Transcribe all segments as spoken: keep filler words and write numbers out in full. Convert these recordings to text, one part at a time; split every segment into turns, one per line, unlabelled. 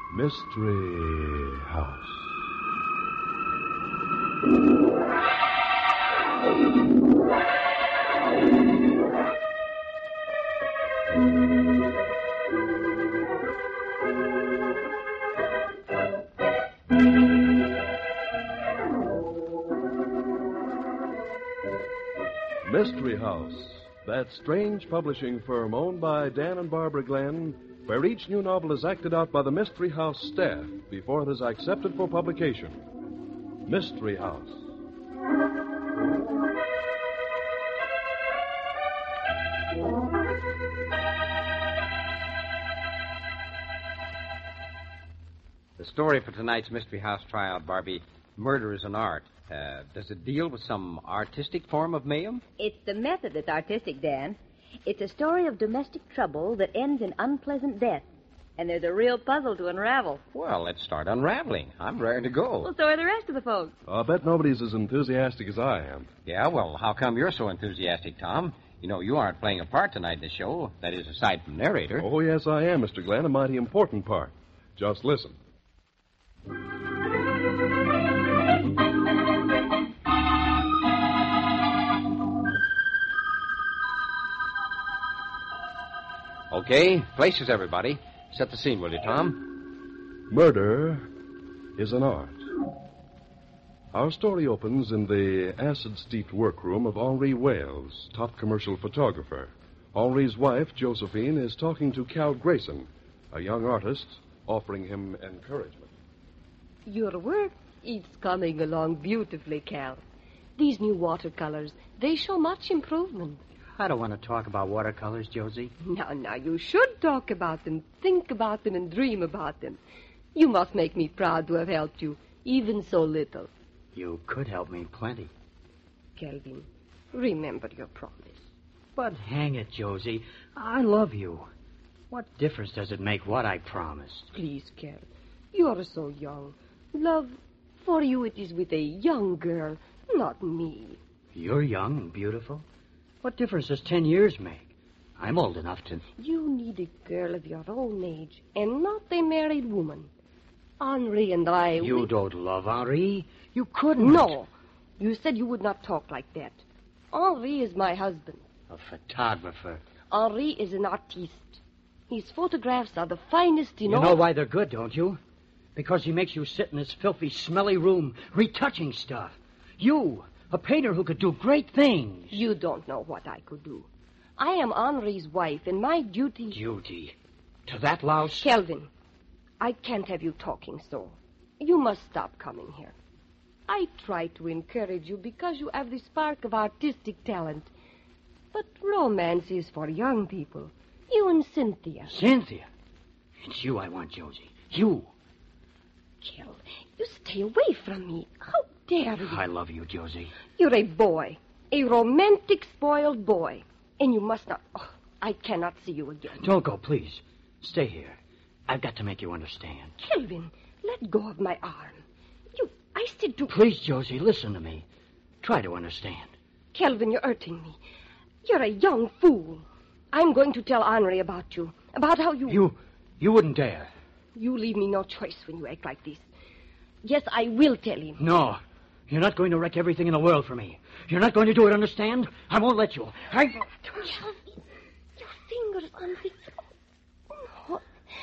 Mystery House. Mystery House, that strange publishing firm owned by Dan and Barbara Glenn, where each new novel is acted out by the Mystery House staff before it is accepted for publication. Mystery House.
The story for tonight's Mystery House tryout, Barbie, Murder is an Art. Uh, does it deal with some artistic form of mayhem?
It's the method that's artistic, Dan. It's a story of domestic trouble that ends in unpleasant death. And there's a real puzzle to unravel.
Well, let's start unraveling. I'm raring to go.
Well, so are the rest of the folks.
I'll bet nobody's as enthusiastic as I am.
Yeah, well, how come you're so enthusiastic, Tom? You know, you aren't playing a part tonight in the show. That is, aside from narrator.
Oh, yes, I am, Mister Glenn. A mighty important part. Just listen.
Okay, places, everybody. Set the scene, will you, Tom?
Murder is an art. Our story opens in the acid-steeped workroom of Henri Wales, top commercial photographer. Henri's wife, Josephine, is talking to Cal Grayson, a young artist, offering him encouragement.
Your work is coming along beautifully, Cal. These new watercolors, they show much improvement.
I don't want to talk about watercolors, Josie.
Now, now, you should talk about them, think about them, and dream about them. You must make me proud to have helped you, even so little.
You could help me plenty.
Kelvin, remember your promise.
But hang it, Josie, I love you. What difference does it make what I promised?
Please, Cal, you're so young. Love, for you it is with a young girl, not me.
You're young and beautiful. What difference does ten years make? I'm old enough to...
You need a girl of your own age, and not a married woman. Henri and I...
You
we...
don't love Henri. You couldn't.
No. You said you would not talk like that. Henri is my husband.
A photographer.
Henri is an artiste. His photographs are the finest in
You
all...
know why they're good, don't you? Because he makes you sit in this filthy, smelly room, retouching stuff. You... A painter who could do great things.
You don't know what I could do. I am Henri's wife, and my duty...
Duty? To that louse?
Kelvin, I can't have you talking so. You must stop coming here. I try to encourage you because you have the spark of artistic talent. But romance is for young people. You and Cynthia.
Cynthia? It's you I want, Josie. You.
Kel, you stay away from me. How dare you?
I love you, Josie.
You're a boy. A romantic, spoiled boy. And you must not... Oh, I cannot see you again.
Don't go, please. Stay here. I've got to make you understand.
Kelvin, let go of my arm. You... I said to...
Please, Josie, listen to me. Try to understand.
Kelvin, you're hurting me. You're a young fool. I'm going to tell Henri about you. About how you...
You... You wouldn't dare.
You leave me no choice when you act like this. Yes, I will tell him.
No. You're not going to wreck everything in the world for me. You're not going to do it, understand? I won't let you. I...
Kelvin, your fingers on the... No.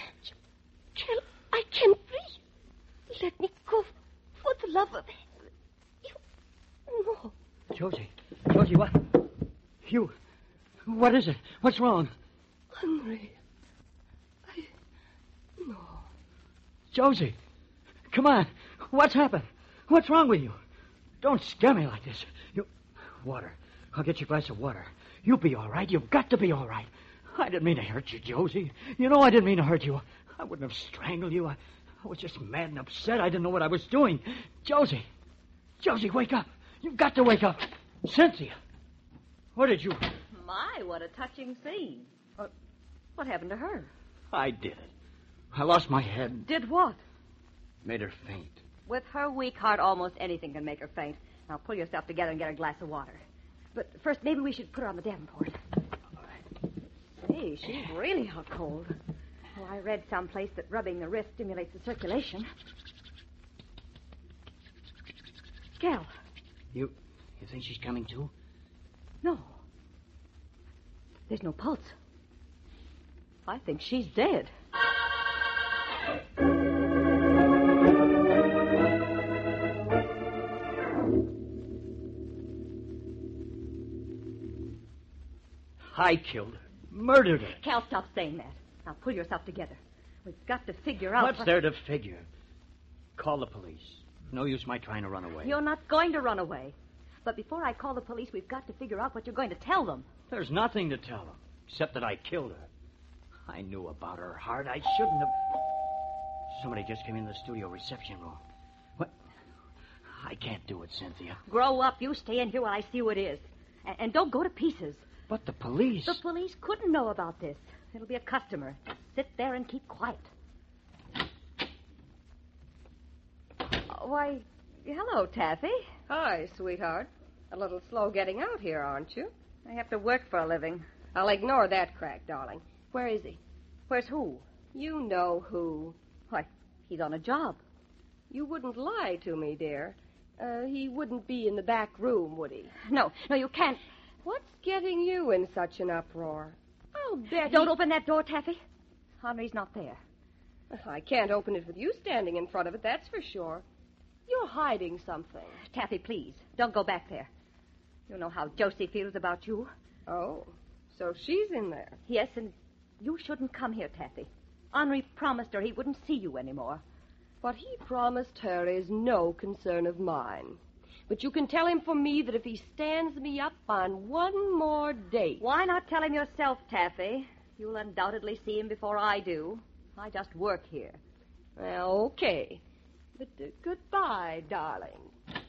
Kel, I can't breathe. Let me go. For the love of... You... No.
Josie. Josie, what? You... What is it? What's wrong?
Henri. I... No.
Josie. Come on. What's happened? What's wrong with you? Don't scare me like this. You... Water. I'll get you a glass of water. You'll be all right. You've got to be all right. I didn't mean to hurt you, Josie. You know I didn't mean to hurt you. I wouldn't have strangled you. I, I was just mad and upset. I didn't know what I was doing. Josie. Josie, wake up. You've got to wake up. Cynthia. What did you...
My, what a touching scene. What, what happened to her?
I did it. I lost my head.
Did what?
Made her faint.
With her weak heart, almost anything can make her faint. Now pull yourself together and get a glass of water. But first, maybe we should put her on the Davenport. Hey, she's really out cold. Well, I read someplace that rubbing the wrist stimulates the circulation. Cal.
You you think she's coming too?
No. There's no pulse. I think she's dead.
I killed her. Murdered her.
Cal, stop saying that. Now pull yourself together. We've got to figure out...
What's
what...
there to figure? Call the police. No use my trying to run away.
You're not going to run away. But before I call the police, we've got to figure out what you're going to tell them.
There's nothing to tell them, except that I killed her. I knew about her heart. I shouldn't have... Somebody just came in the studio reception room. What? I can't do it, Cynthia.
Grow up. You stay in here while I see who it is. And, and don't go to pieces.
But the police...
The police couldn't know about this. It'll be a customer. Sit there and keep quiet. Oh, why, hello, Taffy.
Hi, sweetheart. A little slow getting out here, aren't you?
I have to work for a living.
I'll ignore that crack, darling. Where is he?
Where's who?
You know who.
Why, he's on a job.
You wouldn't lie to me, dear. Uh, he wouldn't be in the back room, would he?
No, no, you can't.
What's getting you in such an uproar? I'll bet
Don't
he...
open that door, Taffy. Henry's not there.
I can't open it with you standing in front of it, that's for sure. You're hiding something.
Taffy, please, don't go back there. You know how Josie feels about you.
Oh, so she's in there.
Yes, and you shouldn't come here, Taffy. Henry promised her he wouldn't see you anymore.
What he promised her is no concern of mine. But you can tell him for me that if he stands me up on one more date...
Why not tell him yourself, Taffy? You'll undoubtedly see him before I do. I just work here.
Well, okay. But uh, goodbye, darling.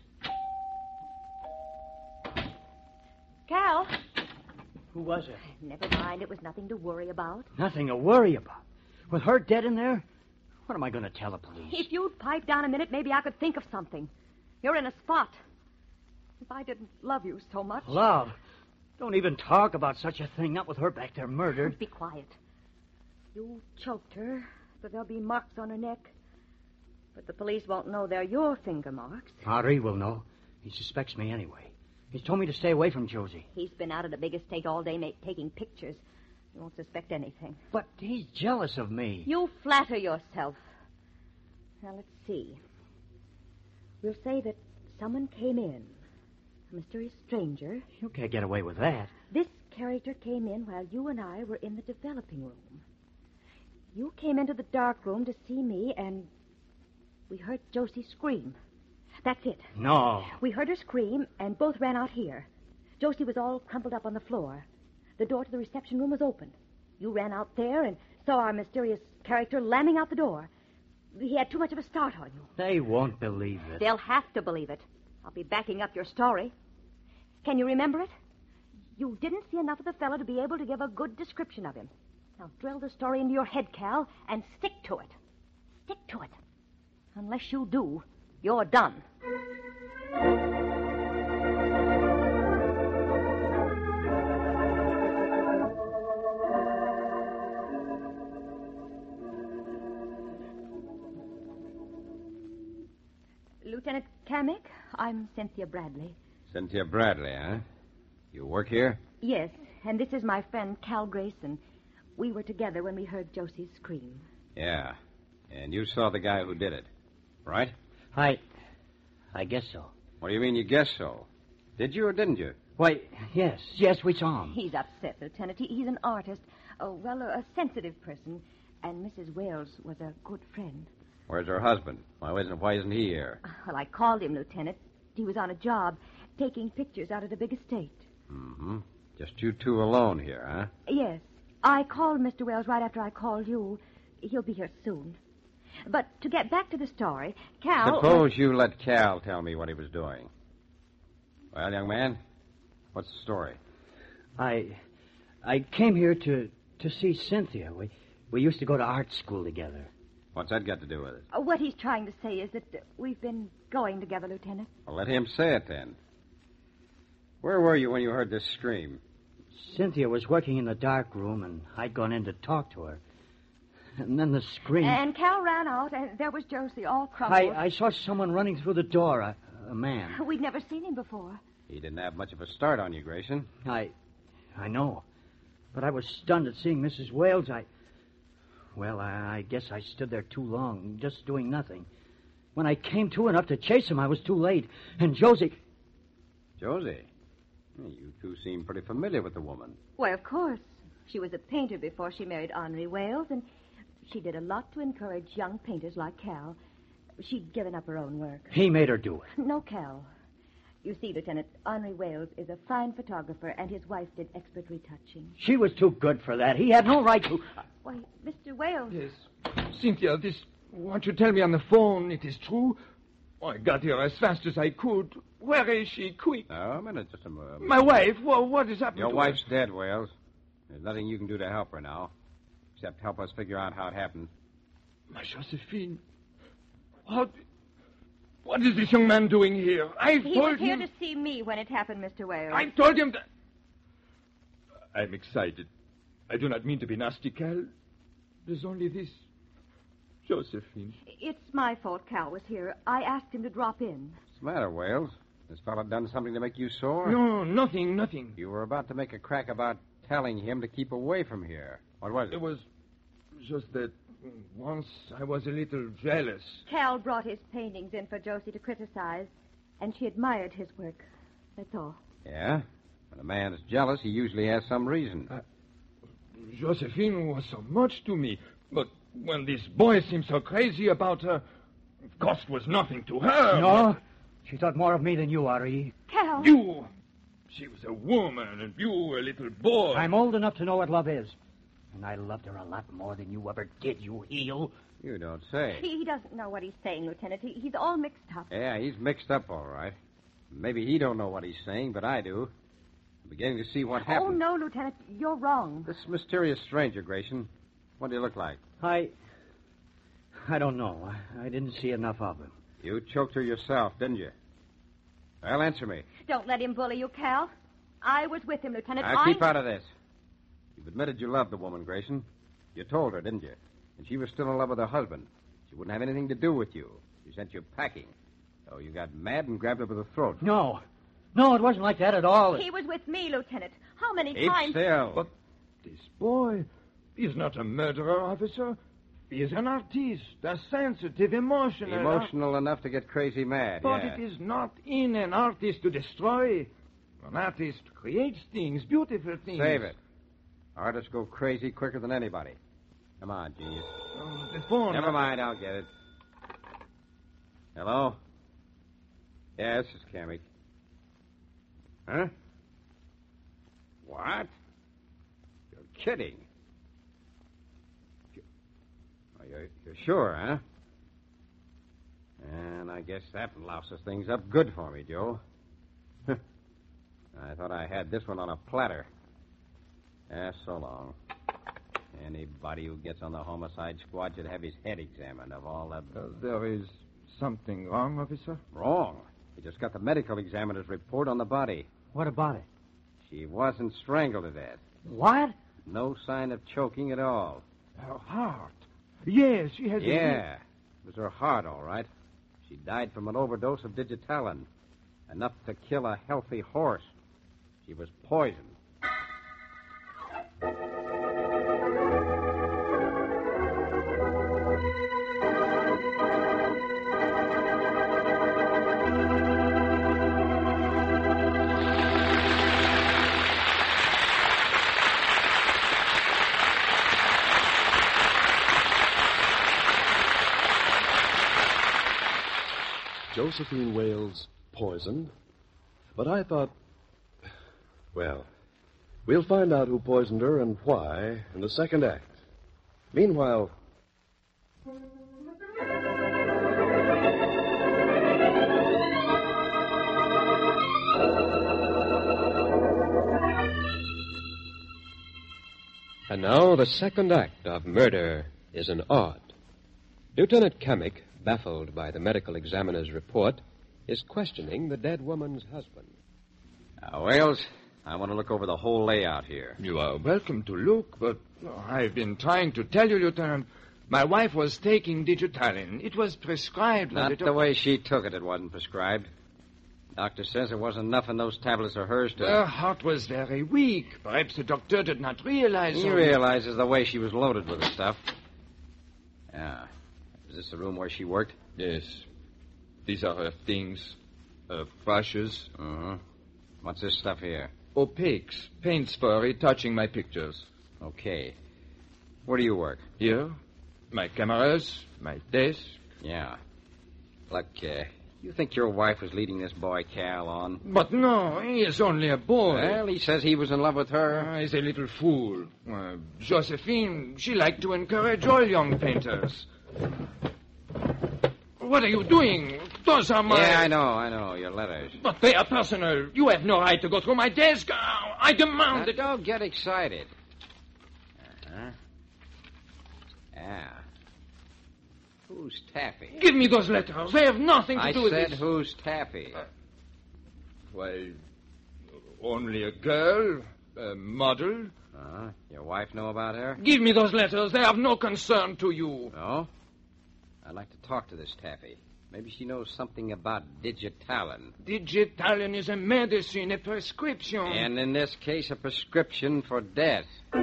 Cal.
Who was it?
Never mind. It was nothing to worry about.
Nothing to worry about. With her dead in there? What am I going to tell the police?
If you'd pipe down a minute, maybe I could think of something. You're in a spot. If I didn't love you so much...
Love? Don't even talk about such a thing, not with her back there murdered.
Be quiet. You choked her, but there'll be marks on her neck. But the police won't know they're your finger marks.
Henry will know. He suspects me anyway. He's told me to stay away from Josie.
He's been out at a big estate all day ma- taking pictures. He won't suspect anything.
But he's jealous of me.
You flatter yourself. Now, let's see. We'll say that someone came in. A mysterious stranger.
You can't get away with that.
This character came in while you and I were in the developing room. You came into the dark room to see me, and we heard Josie scream. That's it.
No.
We heard her scream, and both ran out here. Josie was all crumpled up on the floor. The door to the reception room was open. You ran out there and saw our mysterious character lamming out the door. He had too much of a start on you.
They won't believe it.
They'll have to believe it. I'll be backing up your story. Can you remember it? You didn't see enough of the fellow to be able to give a good description of him. Now drill the story into your head, Cal, and stick to it. Stick to it. Unless you do, you're done. Lieutenant Kamek, I'm Cynthia Bradley.
Cynthia Bradley, huh? You work here?
Yes, and this is my friend Cal Grayson. We were together when we heard Josie's scream.
Yeah. And you saw the guy who did it, right?
I... I guess so.
What do you mean you guess so? Did you or didn't you?
Why, yes. Yes, we saw him.
He's upset, Lieutenant. He, he's an artist. Oh, well, a, a sensitive person. And Missus Wales was a good friend.
Where's her husband? Why isn't, why isn't he here?
Well, I called him, Lieutenant. He was on a job, taking pictures out of the big estate.
Mm-hmm. Just you two alone here, huh?
Yes. I called Mister Wells right after I called you. He'll be here soon. But to get back to the story, Cal...
Suppose you let Cal tell me what he was doing. Well, young man, what's the story?
I... I came here to, to see Cynthia. We, we used to go to art school together.
What's that got to do with it?
Uh, what he's trying to say is that uh, we've been going together, Lieutenant.
Well, let him say it then. Where were you when you heard this scream?
Cynthia was working in the dark room, and I'd gone in to talk to her. And then the scream.
And Cal ran out, and there was Josie, all crumpled.
I, I saw someone running through the door, a, a man.
We'd never seen him before.
He didn't have much of a start on you, Grayson.
I, I know. But I was stunned at seeing Missus Wales. I, well, I, I guess I stood there too long, just doing nothing. When I came to enough to chase him, I was too late. And Josie...
Josie? You two seem pretty familiar with the woman.
Why, of course. She was a painter before she married Henri Wales, and she did a lot to encourage young painters like Cal. She'd given up her own work.
He made her do it.
No, Cal. You see, Lieutenant, Henri Wales is a fine photographer, and his wife did expert retouching.
She was too good for that. He had no right to...
Why, Mister Wales...
Yes. Cynthia, this... what you tell me on the phone, it is true? Oh, I got here as fast as I could. Where is she? Quick.
Oh, a minute, just a moment.
My wife? Well, what has happened
Your
to
wife's
her?
dead, Wales. There's nothing you can do to help her now, except help us figure out how it happened.
My Josephine. What... What is this young man doing here? I
He
told
was here
him...
to see me when it happened, Mister Wales.
I told him that... I'm excited. I do not mean to be nasty, Cal. There's only this. Josephine.
It's my fault Cal was here. I asked him to drop in.
What's the matter, Wales? This fellow done something to make you sore?
No, nothing, nothing.
You were about to make a crack about telling him to keep away from here. What was it?
It was just that once I was a little jealous.
Cal brought his paintings in for Josie to criticize, and she admired his work. That's all.
Yeah? When a man is jealous, he usually has some reason.
Uh, Josephine was so much to me, but when this boy seemed so crazy about her, of course it was nothing to her.
No, she thought more of me than you, Ari.
Cal!
You... She was a woman, and you a little boy.
I'm old enough to know what love is. And I loved her a lot more than you ever did, you heel.
You don't say.
He, he doesn't know what he's saying, Lieutenant. He, he's all mixed up.
Yeah, he's mixed up all right. Maybe he don't know what he's saying, but I do. I'm beginning to see what happened.
Oh, no, Lieutenant. You're wrong.
This mysterious stranger, Grayson, what do you look like?
I... I don't know. I, I didn't see enough of him.
You choked her yourself, didn't you? Well, answer me.
Don't let him bully you, Cal. I was with him, Lieutenant.
Now,
I...
keep out of this. You've admitted you loved the woman, Grayson. You told her, didn't you? And she was still in love with her husband. She wouldn't have anything to do with you. She sent you packing. So you got mad and grabbed her by the throat.
No. No, it wasn't like that at all.
He was with me, Lieutenant. How many
Keep
times...
still.
But this boy, he's not a murderer, officer. He is an artist, a sensitive, emotional...
Emotional enough to get crazy mad,
But
yeah.
it is not in an artist to destroy. An artist creates things, beautiful things.
Save it. Artists go crazy quicker than anybody. Come on, genius.
Oh, the phone.
Never mind, I'll get it. Hello? Yes, it's Cammy. Huh? What? You're kidding. You- oh, You're, you're sure, huh? And I guess that louses things up good for me, Joe. I thought I had this one on a platter. Yeah, so long. Anybody who gets on the homicide squad should have his head examined of all that...
Uh, there is something wrong, officer?
Wrong. We just got the medical examiner's report on the body.
What about it?
She wasn't strangled to death.
What?
No sign of choking at all.
Her heart. Yes, she has...
Yeah, it was her heart, all right. She died from an overdose of digitalin. Enough to kill a healthy horse. She was poisoned.
Josephine Wales poisoned. But I thought, well, we'll find out who poisoned her and why in the second act. Meanwhile...
And now the second act of Murder is an Art. Lieutenant Kamek, baffled by the medical examiner's report, is questioning the dead woman's husband.
Now, Wales, I want to look over the whole layout here.
You are welcome to look, but I've been trying to tell you, Lieutenant, My wife was taking Digitalin. It was prescribed.
Not
it...
the way she took it. It wasn't prescribed. Doctor says there wasn't enough in those tablets of hers to...
Her heart was very weak. Perhaps the doctor did not realize...
He
or...
realizes the way she was loaded with the stuff. Yeah. Is this the room where she worked?
Yes. These are her things. Her brushes.
Uh-huh. What's this stuff here?
Opaques. Paints for retouching my pictures.
Okay. Where do you work?
Here. My cameras. My desk.
Yeah. Look, uh... you think your wife was leading this boy, Cal, on?
But no, he is only a boy.
Well, he says he was in love with her.
Uh, he's a little fool. Uh, Josephine, she liked to encourage all young painters. What are you doing? Those are my...
Yeah, I know, I know, your letters.
But they are personal. You have no right to go through my desk. Uh, I demand
Now,
that...
don't get excited. Uh-huh. Yeah. Who's Taffy?
Give me those letters. They have nothing to
I
do with
said
this.
who's Taffy?
Uh, Why, only a girl, a model.
Uh-huh. Your wife know about her?
Give me those letters. They have no concern to you.
No? I'd like to talk to this Taffy. Maybe she knows something about Digitalin.
Digitalin is a medicine, a prescription.
And in this case, a prescription for death.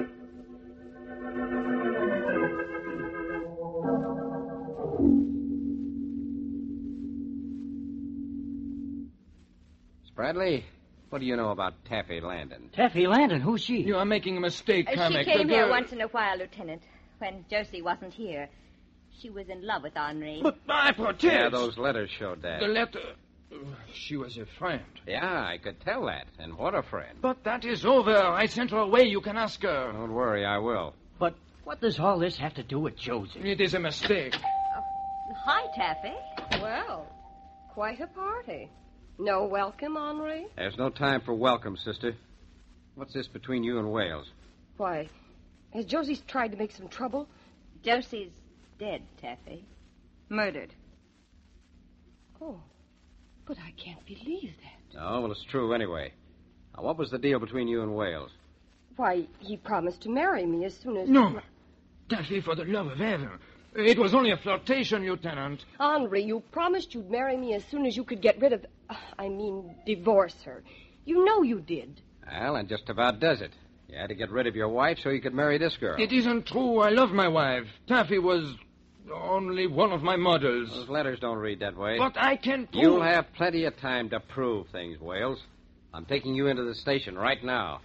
Bradley, what do you know about Taffy Landon?
Taffy Landon, who's she?
You are making a mistake,
Uh,
Kamek.
she came
The
here
girl-
once in a while, Lieutenant, when Josie wasn't here. She was in love with Henri.
But I protest.
Yeah, those letters showed that.
The letter... uh, She was a friend.
Yeah, I could tell that. And what a friend.
But that is over. I sent her away. You can ask her.
Don't worry, I will.
But what does all this have to do with Josie?
It is a mistake.
Hi, Taffy.
Well, quite a party. No welcome, Henri?
There's no time for welcome, sister. What's this between you and Wales?
Why, has Josie tried to make some trouble?
Josie's dead, Taffy. Murdered.
Oh, but I can't believe that.
No, well, it's true anyway. Now, what was the deal between you and Wales?
Why, he promised to marry me as soon as...
No. Taffy, for the love of heaven. It was only a flirtation, Lieutenant.
Henri, you promised you'd marry me as soon as you could get rid of... uh, I mean, divorce her. You know you did.
Well, and just about does it. You had to get rid of your wife so you could marry this girl.
It isn't true. I love my wife. Taffy was only one of my models.
Those letters don't read that way.
But I can prove...
You'll have plenty of time to prove things, Wales. I'm taking you into the station right now.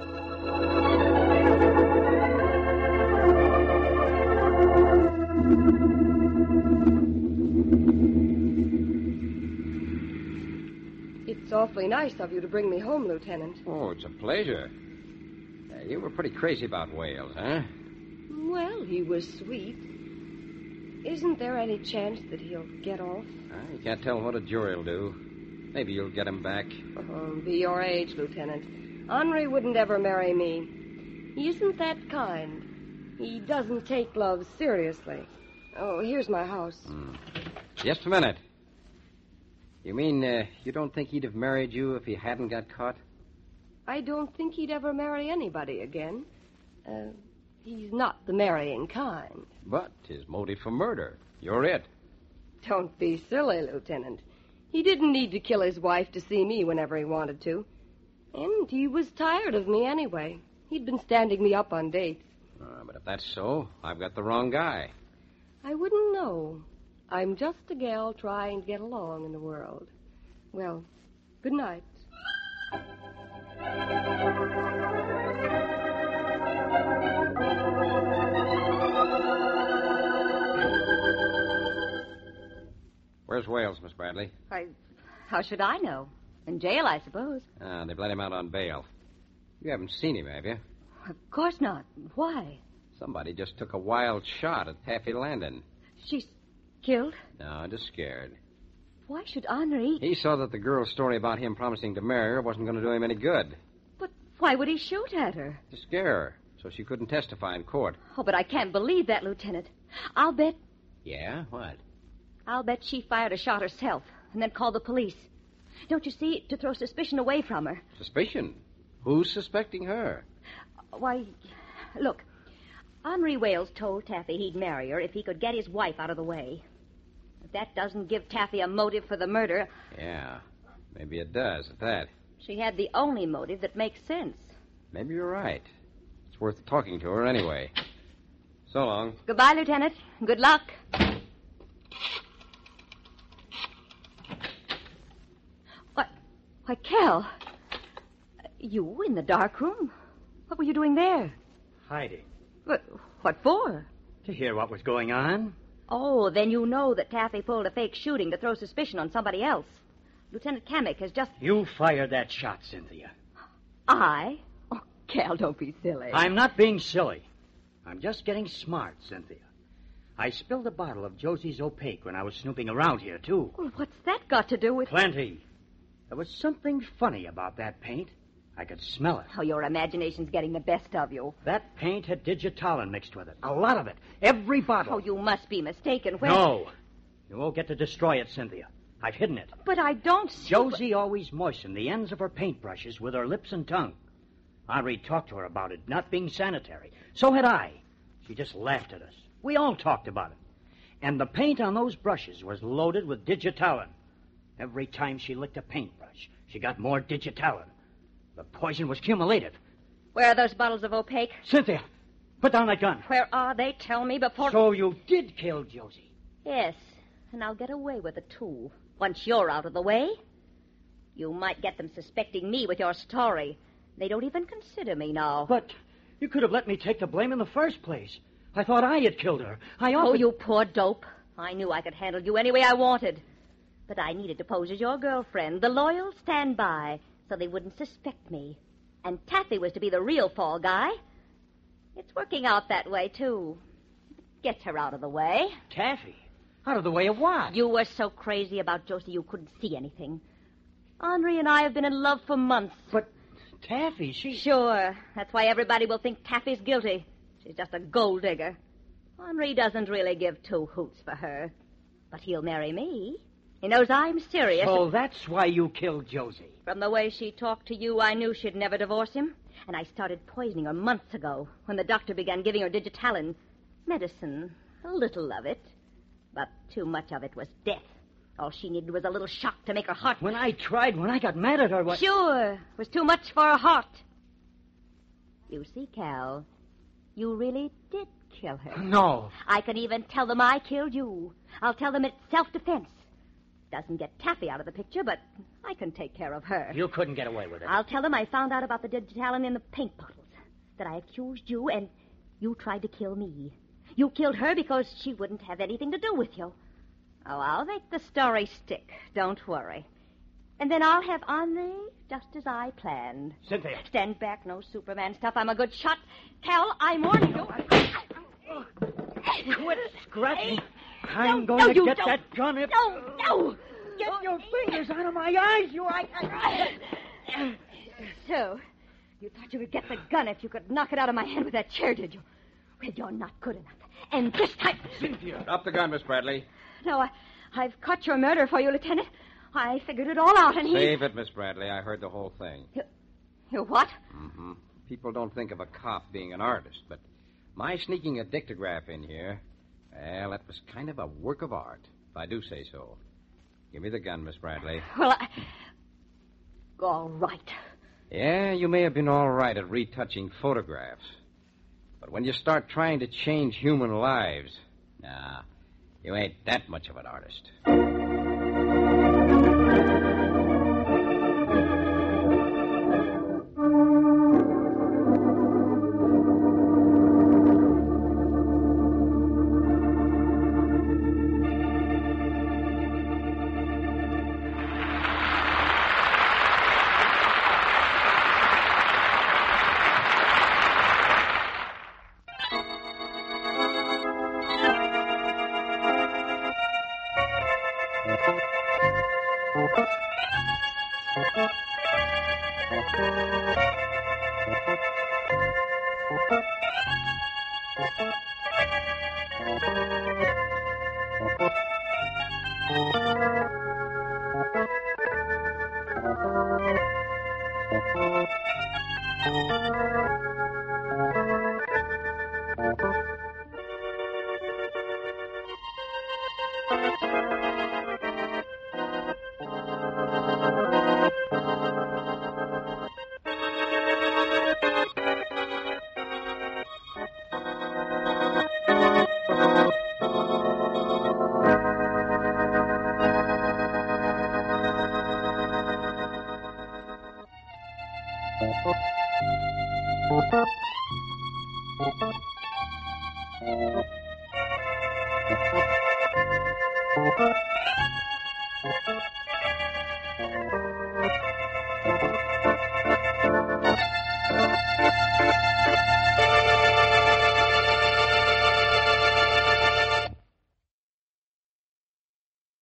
It's awfully nice of you to bring me home, Lieutenant.
Oh, it's a pleasure. Uh, you were pretty crazy about Wales, huh?
Well, he was sweet. Isn't there any chance that he'll get off?
Uh, you can't tell what a jury will do. Maybe you'll get him back.
Oh, be your age, Lieutenant. Henri wouldn't ever marry me. He isn't that kind. He doesn't take love seriously. Oh, here's my house.
Hmm. Just a minute. You mean uh, you don't think he'd have married you if he hadn't got caught?
I don't think he'd ever marry anybody again. Uh, he's not the marrying kind.
But his motive for murder. You're it.
Don't be silly, Lieutenant. He didn't need to kill his wife to see me whenever he wanted to. And he was tired of me anyway. He'd been standing me up on dates.
Uh, but if that's so, I've got the wrong guy.
I wouldn't know. I'm just a gal trying to get along in the world. Well, good night.
Where's Wales, Miss Bradley?
I, how should I know? In jail, I suppose.
Ah, they've let him out on bail. You haven't seen him, have you?
Of course not. Why?
Somebody just took a wild shot at Taffy Landon.
She's killed?
No, just scared.
Why should Henri...
He saw that the girl's story about him promising to marry her wasn't going to do him any good.
But why would he shoot at her?
To scare her, so she couldn't testify in court.
Oh, but I can't believe that, Lieutenant. I'll bet...
Yeah? What?
I'll bet she fired a shot herself and then called the police. Don't you see? To throw suspicion away from her.
Suspicion? Who's suspecting her?
Why, look, Henri Wales told Taffy he'd marry her if he could get his wife out of the way. If that doesn't give Taffy a motive for the murder...
Yeah, maybe it does, at that.
She had the only motive that makes sense.
Maybe you're right. It's worth talking to her anyway. So long.
Goodbye, Lieutenant. Good luck. What? Why, Cal. You in the dark room? What were you doing there?
Hiding.
But what for?
To hear what was going on.
Oh, then you know that Taffy pulled a fake shooting to throw suspicion on somebody else. Lieutenant Kamek has just...
You fired that shot, Cynthia.
I? Oh, Cal, don't be silly.
I'm not being silly. I'm just getting smart, Cynthia. I spilled a bottle of Josie's Opaque when I was snooping around here, too.
Well, what's that got to do with...
Plenty. There was something funny about that paint. I could smell it.
Oh, your imagination's getting the best of you.
That paint had digitalin mixed with it. A lot of it. Every bottle.
Oh, you must be mistaken. Where...
No. You won't get to destroy it, Cynthia. I've hidden it.
But I don't see...
Josie always moistened the ends of her paintbrushes with her lips and tongue. Henri talked to her about it not being sanitary. So had I. She just laughed at us. We all talked about it. And the paint on those brushes was loaded with digitalin. Every time she licked a paintbrush, she got more digitalin. The poison was cumulative.
Where are those bottles of Opaque?
Cynthia, put down that gun.
Where are they? Tell me before...
So you did kill Josie?
Yes, and I'll get away with it, too. Once you're out of the way. You might get them suspecting me with your story. They don't even consider me now.
But you could have let me take the blame in the first place. I thought I had killed her. I offered...
Oh, you poor dope. I knew I could handle you any way I wanted. But I needed to pose as your girlfriend, the loyal standby, so they wouldn't suspect me. And Taffy was to be the real fall guy. It's working out that way, too. Get her out of the way.
Taffy? Out of the way of what?
You were so crazy about Josie you couldn't see anything. Henri and I have been in love for months.
But Taffy, she...
Sure. That's why everybody will think Taffy's guilty. She's just a gold digger. Henri doesn't really give two hoots for her. But he'll marry me. He knows I'm serious.
So that's why you killed Josie.
From the way she talked to you, I knew she'd never divorce him. And I started poisoning her months ago, when the doctor began giving her digitalin. Medicine. A little of it. But too much of it was death. All she needed was a little shock to make her heart...
When I tried, when I got mad at her, what...
Sure. It was too much for her heart. You see, Cal, you really did kill her.
No.
I can even tell them I killed you. I'll tell them it's self-defense. Doesn't get Taffy out of the picture, but I can take care of her.
You couldn't get away with it.
I'll tell them I found out about the digitalin in the paint bottles. That I accused you, and you tried to kill me. You killed her because she wouldn't have anything to do with you. Oh, I'll make the story stick. Don't worry. And then I'll have Henri just as I planned.
Cynthia.
Stand back, no Superman stuff. I'm a good shot. Cal, I'm warning you.
Quit scratching. I'm
No,
going
no,
to
you
get
don't.
that gun if...
No, no.
Get your fingers out of my eyes, you... I, I...
So, you thought you could get the gun if you could knock it out of my hand with that chair, did you? Well, you're not good enough. And this time...
Cynthia. Drop the gun, Miss Bradley.
No, I, I've caught your murder for you, Lieutenant. I figured it all out, and he...
Save it, Miss Bradley. I heard the whole thing.
You, you what?
Mm-hmm. People don't think of a cop being an artist, but my sneaking a dictograph in here, well, that was kind of a work of art, if I do say so. Give me the gun, Miss Bradley.
Well, I... All right.
Yeah, you may have been all right at retouching photographs. But when you start trying to change human lives, nah, you ain't that much of an artist.
Thank you. Thank you.